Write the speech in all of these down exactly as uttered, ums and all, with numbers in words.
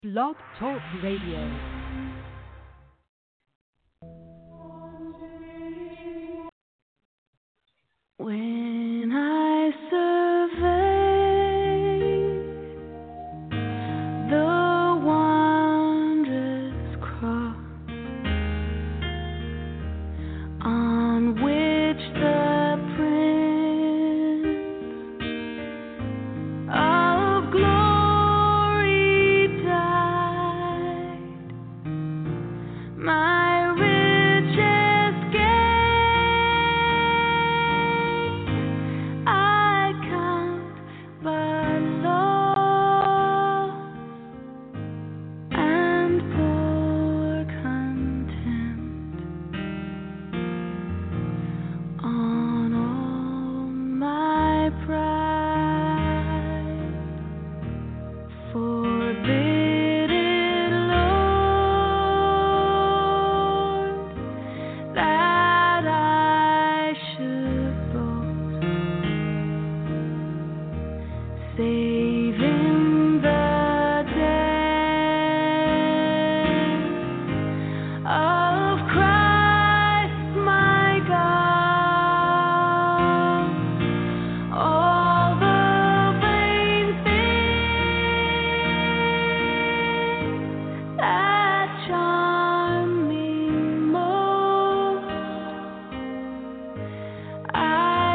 Blog Talk Radio. When I survey the wondrous cross on which the Prince of Glory died, my richest gain I count but loss, and pour contempt on all my pride. Forbid it, Lord, that I should boast, save in the death of Christ my God. All the vain things that charm me most, I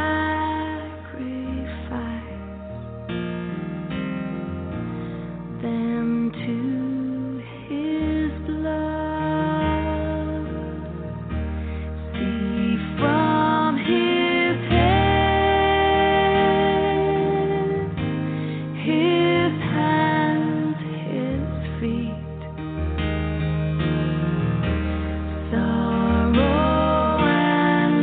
sacrifice them to His blood. See from His head, His hands, His feet, sorrow and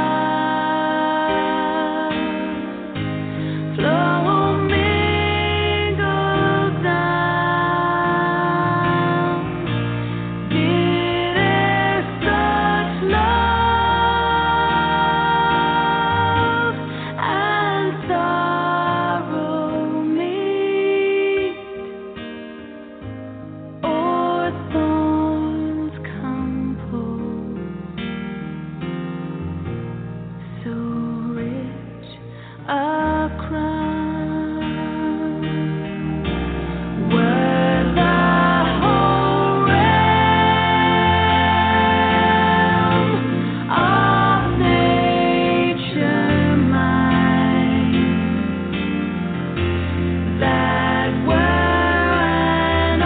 love flow mingled down. Did such love and sorrow meet, or thorns compose so rich a crown? Were the whole realm of nature mine, that were an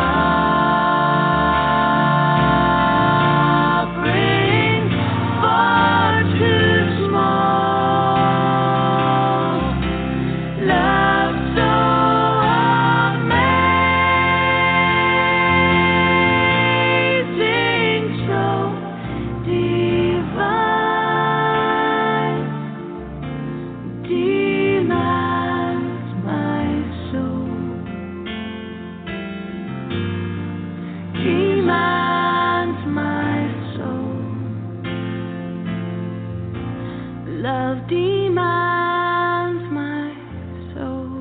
offering far too small. Love so amazing, so divine, demands my soul, demands my soul. Love demands my soul,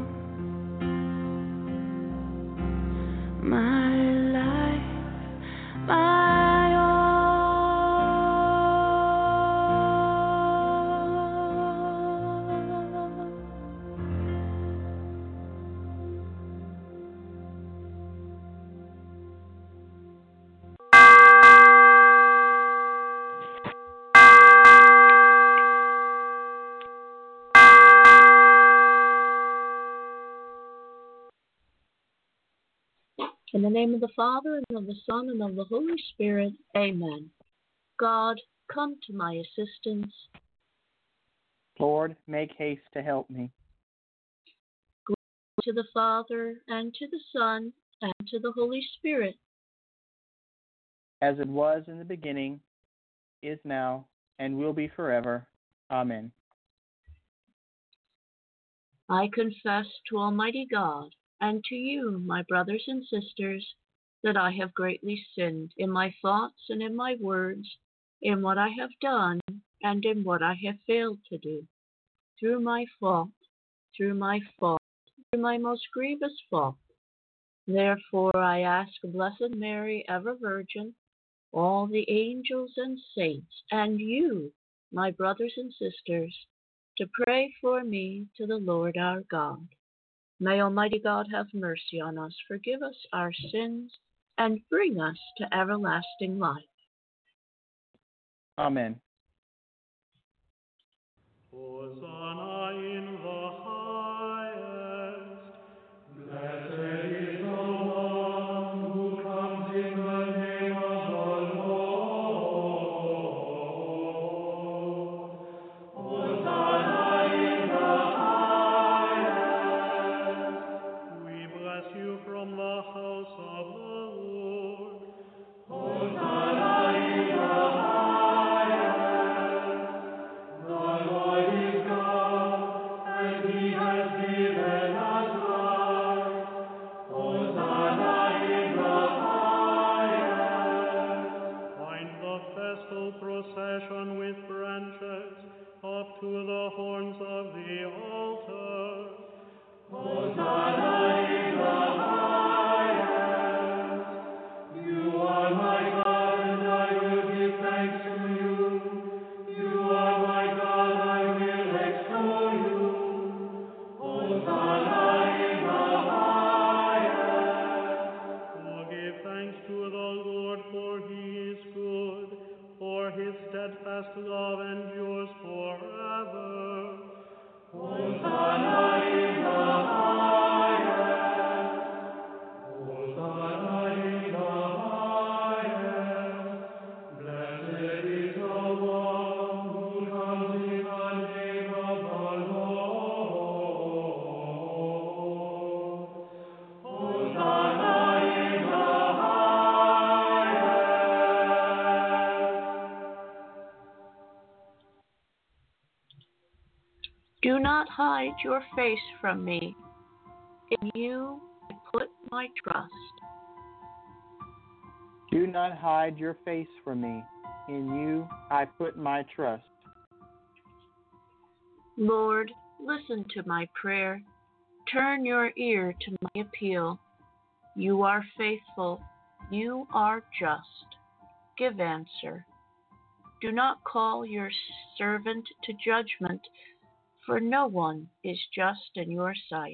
my life, my all. In the name of the Father, and of the Son, and of the Holy Spirit. Amen. God, come to my assistance. Lord, make haste to help me. Glory to the Father, and to the Son, and to the Holy Spirit. As it was in the beginning, is now, and will be forever. Amen. I confess to Almighty God, and to you, my brothers and sisters, that I have greatly sinned in my thoughts and in my words, in what I have done and in what I have failed to do, through my fault, through my fault, through my most grievous fault. Therefore I ask Blessed Mary, ever Virgin, all the angels and saints, and you, my brothers and sisters, to pray for me to the Lord our God. May Almighty God have mercy on us, forgive us our sins, and bring us to everlasting life. Amen. Hosanna in the highest. Blessed is the one who comes in the name of the Lord. Hosanna in the highest. We bless you from the house of the Lord. Hosanna in the highest. The Lord is God, and he has given us life. Hosanna in the highest. Wind the festal procession with branches up to the horns of the altar. Hosanna in the highest. You are my God, and I will give thanks to you. You are my God, I will extol you. Hosanna in the highest. Oh, give thanks to the Lord, for he is good, for his steadfast love endures forever. Hosanna in the highest. Hosanna in the highest. Blessed is the one who comes in the name of the Lord. Hosanna in the highest. Do not hide your face from me. In you I put my trust. Do not hide your face from me. In you I put my trust. Lord, listen to my prayer. Turn your ear to my appeal. You are faithful. You are just. Give answer. Do not call your servant to judgment, for no one is just in your sight.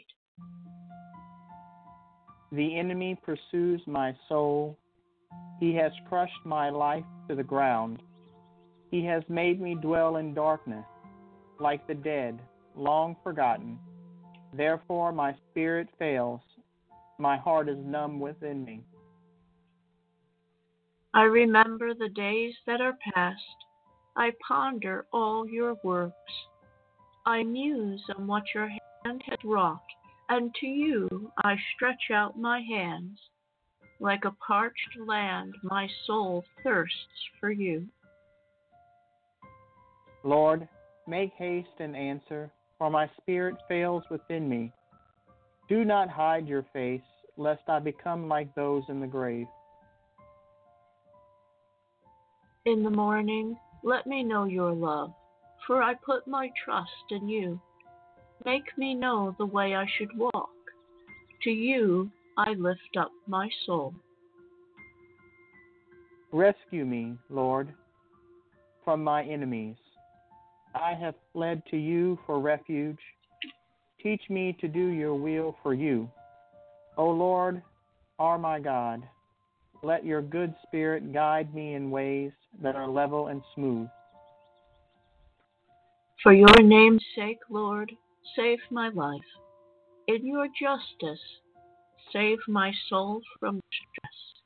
The enemy pursues my soul. He has crushed my life to the ground. He has made me dwell in darkness, like the dead, long forgotten. Therefore my spirit fails. My heart is numb within me. I remember the days that are past. I ponder all your works. I muse on what your hand has wrought, and to you I stretch out my hands. Like a parched land, my soul thirsts for you. Lord, make haste and answer, for my spirit fails within me. Do not hide your face, lest I become like those in the grave. In the morning, let me know your love, for I put my trust in you. Make me know the way I should walk. To you I lift up my soul. Rescue me, Lord, from my enemies. I have fled to you for refuge. Teach me to do your will for you. O Lord, are my God, let your good spirit guide me in ways that are level and smooth. For your name's sake, Lord, save my life. In your justice, save my soul from distress.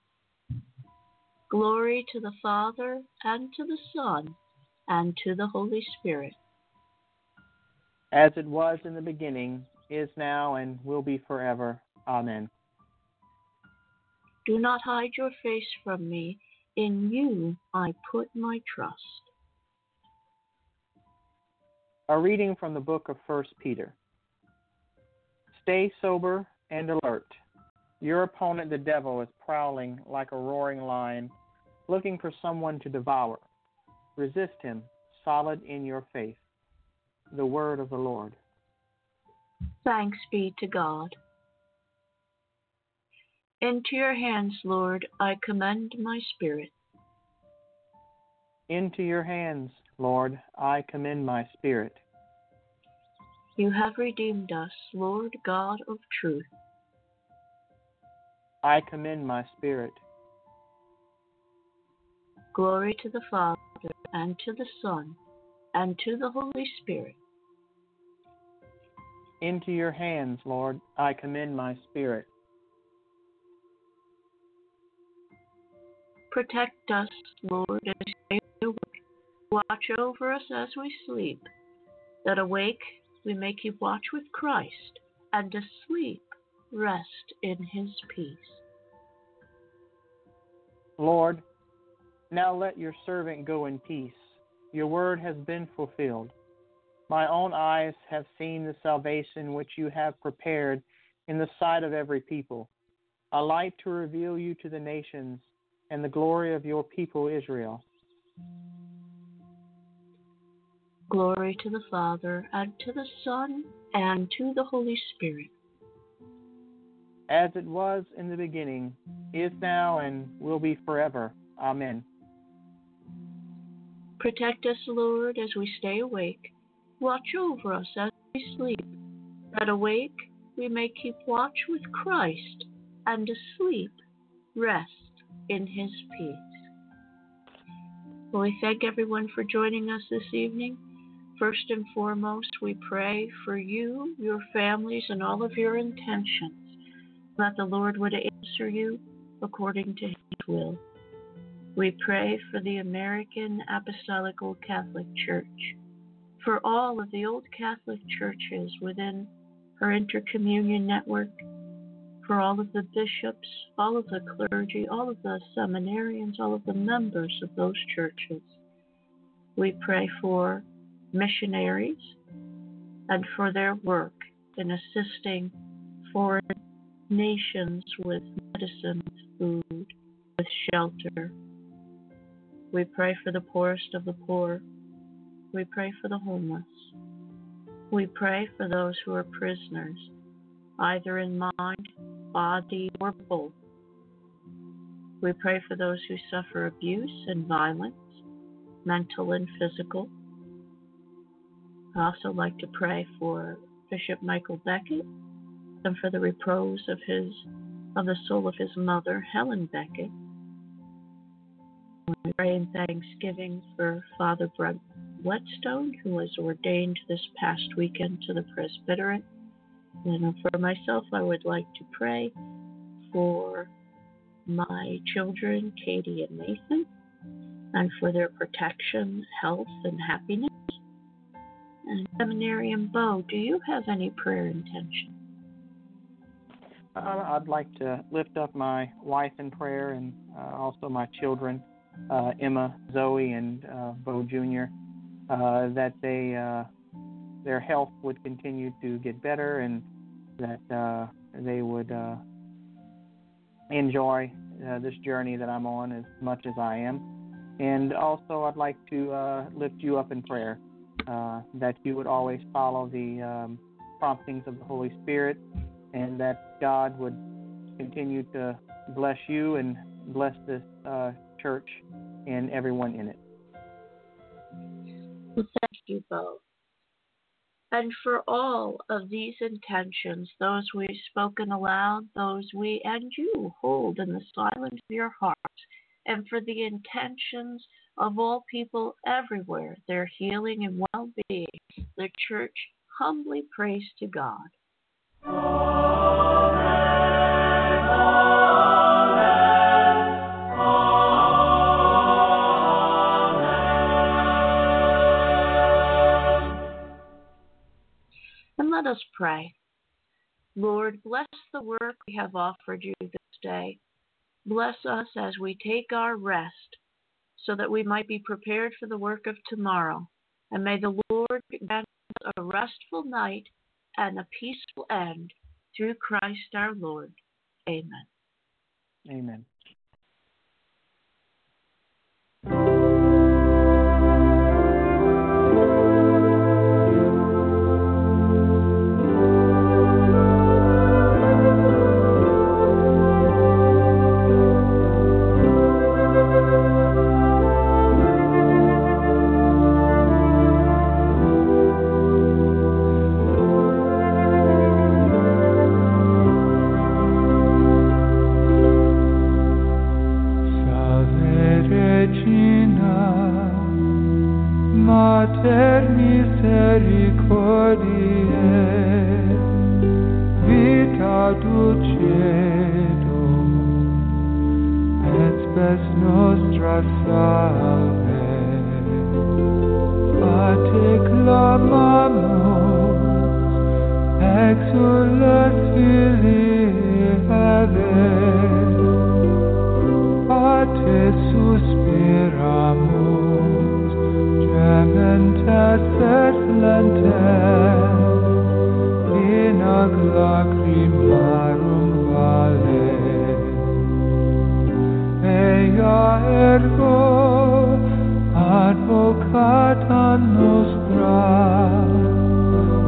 Glory to the Father, and to the Son, and to the Holy Spirit. As it was in the beginning, is now, and will be forever. Amen. Do not hide your face from me. In you I put my trust. A reading from the book of First Peter. Stay sober and alert. Your opponent, the devil, is prowling like a roaring lion, looking for someone to devour. Resist him, solid in your faith. The word of the Lord. Thanks be to God. Into your hands, Lord, I commend my spirit. Into your hands, Lord, I commend my spirit. You have redeemed us, Lord God of truth. I commend my spirit. Glory to the Father, and to the Son, and to the Holy Spirit. Into your hands, Lord, I commend my spirit. Protect us, Lord, as we stay awake. Watch over us as we sleep, that awake we may keep watch with Christ, and asleep rest in his peace. Lord, now let your servant go in peace. Your word has been fulfilled. My own eyes have seen the salvation which you have prepared in the sight of every people, a light to reveal you to the nations and the glory of your people Israel. Glory to the Father, and to the Son, and to the Holy Spirit. As it was in the beginning, is now, and will be forever. Amen. Protect us, Lord, as we stay awake. Watch over us as we sleep, that awake we may keep watch with Christ, and asleep rest in his peace. Well, we thank everyone for joining us this evening. First and foremost, we pray for you, your families, and all of your intentions, that the Lord would answer you according to his will. We pray for the American Apostolic Old Catholic Church, for all of the Old Catholic churches within her intercommunion network, for all of the bishops, all of the clergy, all of the seminarians, all of the members of those churches. We pray for missionaries and for their work in assisting foreign nations with medicine, food, with shelter. We pray for the poorest of the poor. We pray for the homeless. We pray for those who are prisoners, either in mind, body, or both. We pray for those who suffer abuse and violence, mental and physical. I also like to pray for Bishop Michael Beckett and for the repose of his of the soul of his mother, Helen Beckett. We pray in thanksgiving for Father Brent Whetstone, who was ordained this past weekend to the presbyterate. And for myself, I would like to pray for my children, Katie and Nathan, and for their protection, health, and happiness. And Seminarian Bo, do you have any prayer intention? Uh, I'd like to lift up my wife in prayer, and uh, also my children, uh, Emma, Zoe, and uh, Bo Junior, uh, that they uh, their health would continue to get better, and that uh, they would uh, enjoy uh, this journey that I'm on as much as I am. And also, I'd like to uh, lift you up in prayer, uh, that you would always follow the um, promptings of the Holy Spirit, and that God would continue to bless you and bless this uh, church and everyone in it. Well, thank you both. And for all of these intentions, those we've spoken aloud, those we and you hold in the silence of your hearts, and for the intentions of all people everywhere, their healing and well-being, the church humbly prays to God. And let us pray. Lord, bless the work we have offered you this day. Bless us as we take our rest, so that we might be prepared for the work of tomorrow. And may the Lord grant us a restful night and a peaceful end, through Christ our Lord. Amen. Amen. misericordiae, vita dulcedo, et spes nostra salve. A te clamamus, exules filii Eve, a te suspiramus, gementes et flentes, in ac lacrimarum vale. Ea ergo, advocata nostra,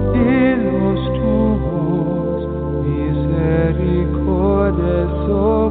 illos tuos misericordes